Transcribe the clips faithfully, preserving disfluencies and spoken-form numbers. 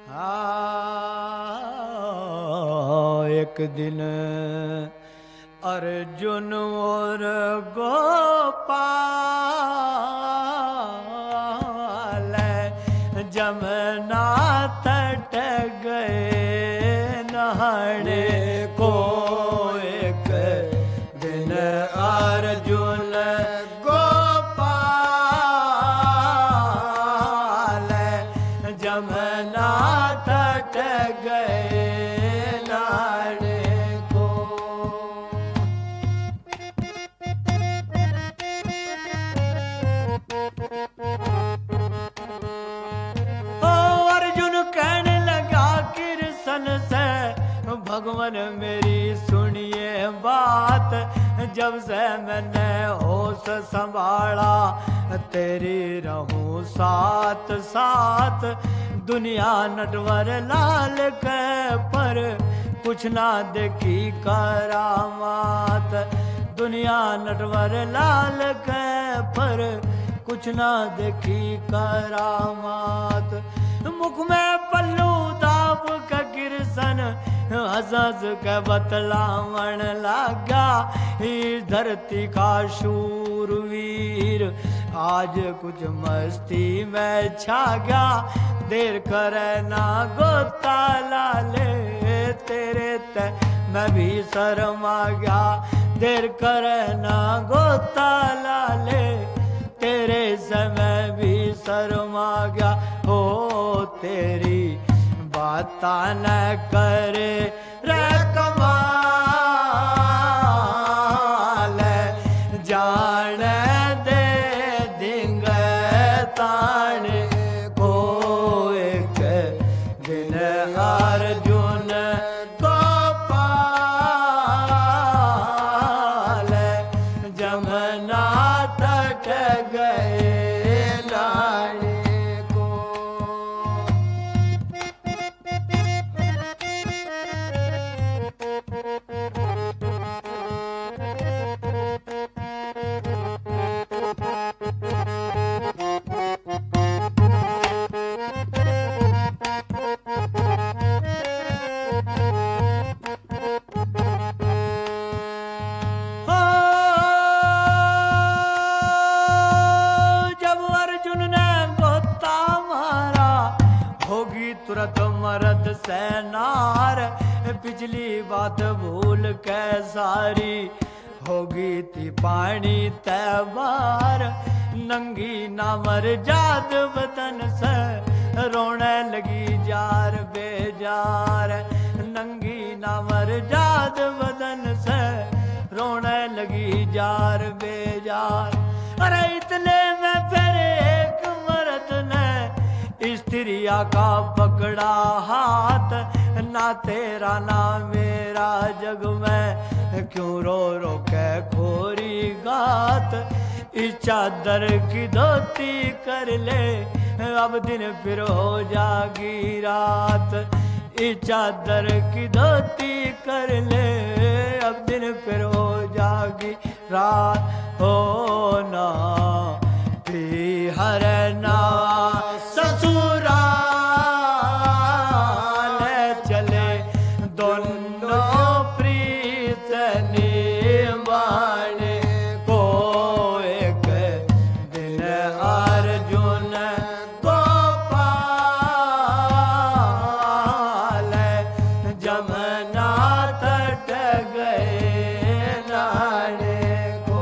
हाँ, एक दिन अर्जुन और गोपाल जमुना तट गए नहाने को। एक दिन अर्जुन गोपाल जमुना तट गए नहाने को। ओ अर्जुन कहने लगा कृष्ण से, भगवान मेरी सुनिए बात। जब से मैंने होश संभाला तेरी रहूं साथ साथ। दुनिया नटवर लाल के पर कुछ ना देखी करामात। दुनिया नटवर लाल के पर कुछ ना देखी करामात। मुख में पल्लू दाब का कृष्ण हंस हंस के बतलावन लागा। इस धरती का शूरवीर आज कुछ मस्ती में छा गया। देर करे ना गोता लाले तेरे ते मैं भी शर्मा गया। देर करे ना गोता लाले तेरे से मैं भी शर्मा गया। हो तेरी बाता न करे रे कमाल। जान दे दिंगे ताने को। एक दिन अर्जुन गोपाल जमुना तट गए नहाने को। तुरंत मरद से नार पिछली बात भूल के सारी होगी थी पानी तैवार। नंगी ना मर जात बदन से रोने लगी जार बेजार। नंगी ना मर जात बदन से रोने लगी जार बेजार। अरे इतने में फिर एक मर्द ने स्त्रिया का पकड़ा हाथ। ना तेरा ना मेरा जग में क्यों रो रो के खोरी गात। इस चादर की धोती कर ले अब दिन फिर हो जागी रात। इस चादर की धोती कर ले अब दिन फिर हो जागी रात। हो ना पी हर ना ससुराल चले दोनों प्रीत निभाने को। एक दिन अर्जुन गोपाल जमुना तट गए नहाने को।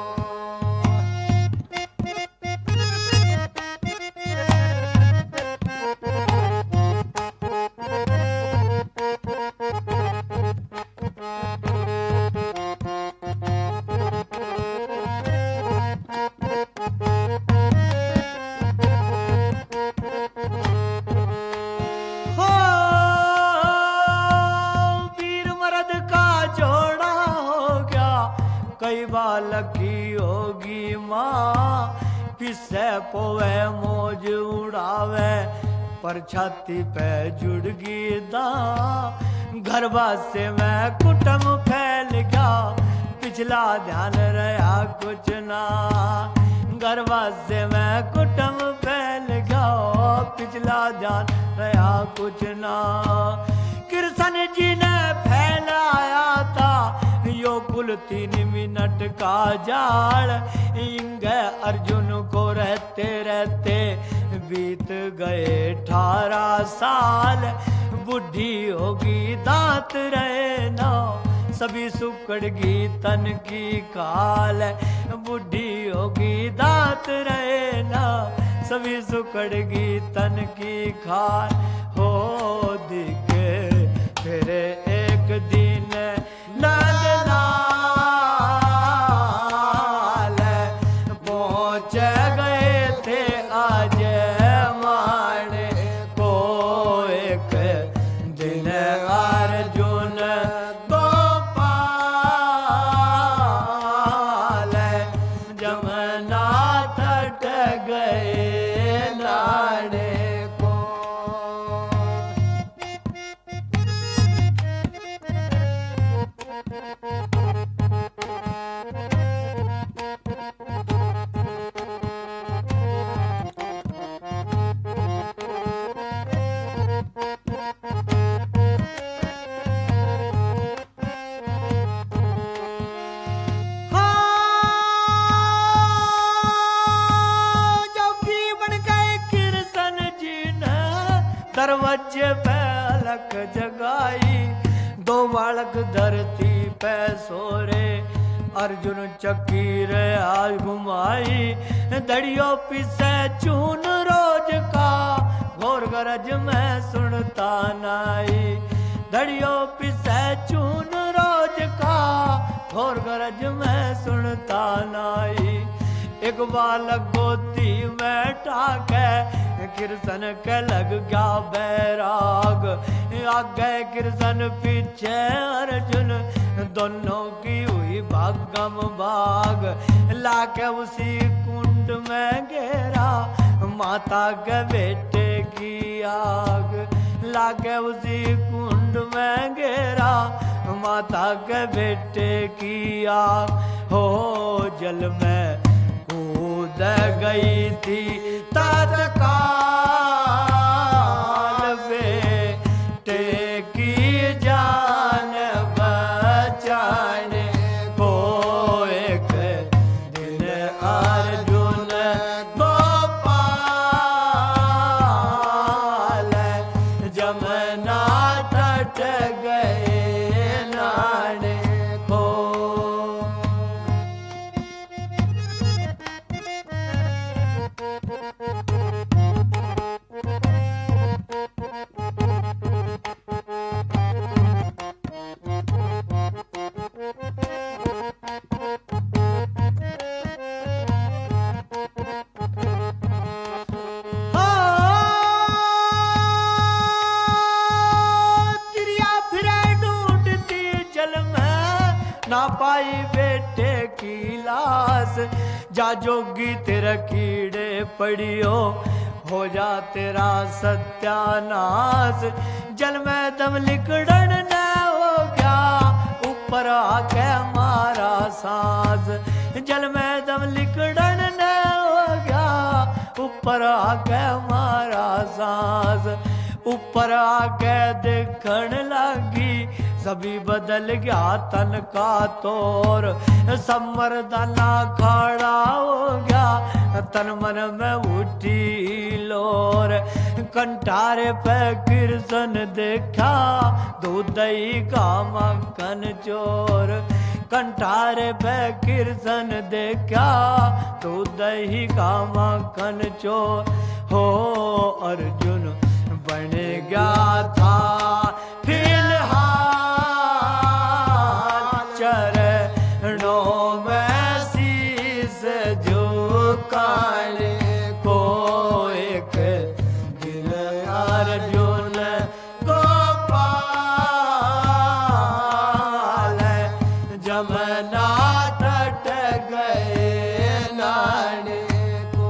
कई बालक की होगी माँ पिसे पोवे मौज उड़ावे। पर छाती पे जुड़गी दां घरवा से मैं कुटुम फैल गया। पिछला ध्यान रहा कुछ ना घरवा से मैं कुटुम फैल गया। पिछला ध्यान रहा कुछ ना। कृष्ण जी ने फैलाया था यो कुल तीन मिनट का जाल, इंगे अर्जुन को रहते रहते बीत गए अठारह साल। बुढ़ी होगी दांत रहे ना, सभी सुकड़गी तन की काल। बुढ़ी होगी दांत रहे ना, सभी सुकड़गी तन की खाल। हो दिखे फिर एक दिन नंद लाल, पहुँच गए थे आज माने को। एक दिन अर्जुन गोपाल, जमुना तट गए नाने को। दरवाजे पे अलख जगाई, दो बालक धरती पे सोरे। अर्जुन चक्की रे आज घुमाई, दड़ियों पिसे चून रोज का, घोर गरज में सुनता नाई। दड़ियों पिसे चून रोज का, घोर गरज में सुनता नाई। एक बालक गोदी में ठाके, कृष्ण के लग गया बैराग। आगे कृष्ण पीछे अर्जुन, दोनों की हुई भागम भाग। लाके उसी कुंड में घेरा, माता के बेटे की आग। लाके उसी कुंड में घेरा, माता के बेटे की आग। हो जल में कूद गई थी तत्काल, बेटे की जान बचाने को। एक दिन अर्जुन गोपाल, जमुना तट गए नाने को। ना पाई बेटे की लाश, जा जोगी तेरा कीड़े पड़ियो, हो जा तेरा सत्यानाश। जल में दम लिकड़न न हो गया, ऊपर आके मारा सांस। जल में दम लिकड़न न हो गया, ऊपर आके मारा सांस। ऊपर आके देखण लगी, सभी बदल गया तन का तोर। सब मर्दाना खड़ा हो गया, तन मन में उठी लोर। कंठारे पे कृष्ण देखा, दूध ही का मक्खन चोर। कंठारे पे कृष्ण देखा, दूध ही का मक्खन चोर। हो अर्जुन बन गया था फिलहाल, चरणों में शीश झुकाने को। एक दिन अर्जुन गोपाल, जमुना तट गए नाने को।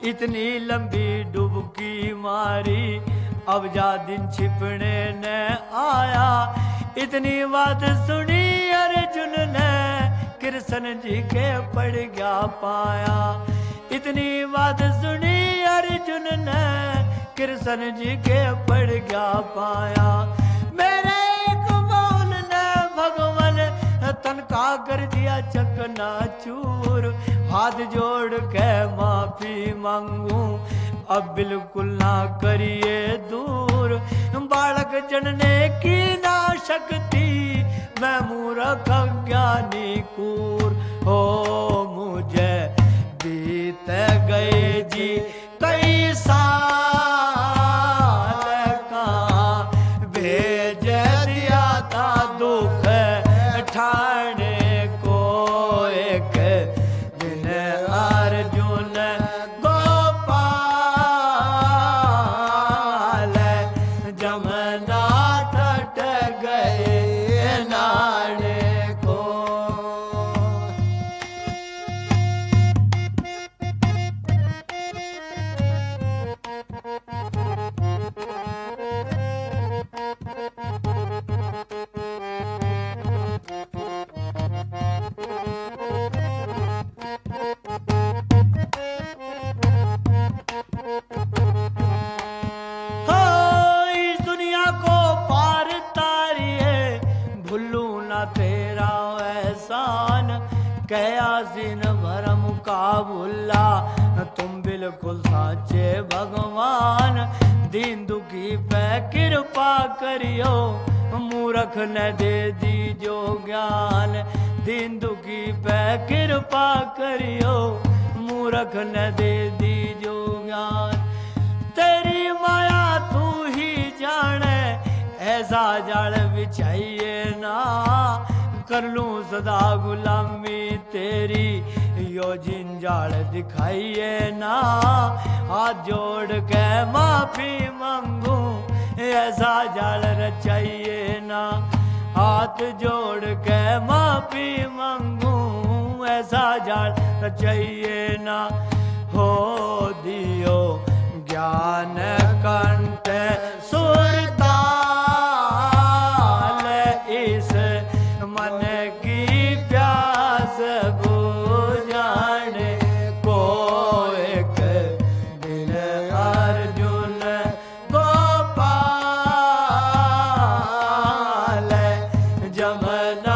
इतनी लंबी डुबकी मारी अब जा दिन छिपने न आया। इतनी बात सुनी अर्जुन ने कृष्ण जी के पड़ गया पाया। इतनी बात सुनी अर्जुन ने कृष्ण जी के पड़ गया पाया। मेरे एक बोल ने भगवान तन का कर दिया चकना चूर। हाथ जोड़ के माफी मांगू अब बिल्कुल ना करिए दूर। बालक जनने की ना शक्ति मैं मूर्ख अज्ञानी कूर। हो मुझे बीत गए जी कई साल कहाँ भेज दिया था दुख ठाने को। एक दिन अर्जुन जमना तट गए नाने को। तेरा एहसान कया सिन भरम का भुल्ला तुम बिल्कुल साचे भगवान। दीन दुखी पे कृपा करियो मूर्ख न दे दीजो ज्ञान। दीन दुखी पे कृपा करियो मूर्ख न दे दीजो ज्ञान। तेरी माया तू ही जाने ऐसा जाल बिछाइए ना। कर लूं सदा गुलामी तेरी यो जिंजाल दिखाइए ना। हाथ जोड़ के माफी मांगू ऐसा जाल रचाइए ना। हाथ जोड़ के माफी मांगू ऐसा जाल रचाइए ना। हो दियो ज्ञान कंठ सुरता इस मन की प्यास बुझाने को। एक दिन अर्जुन गोपाल जमना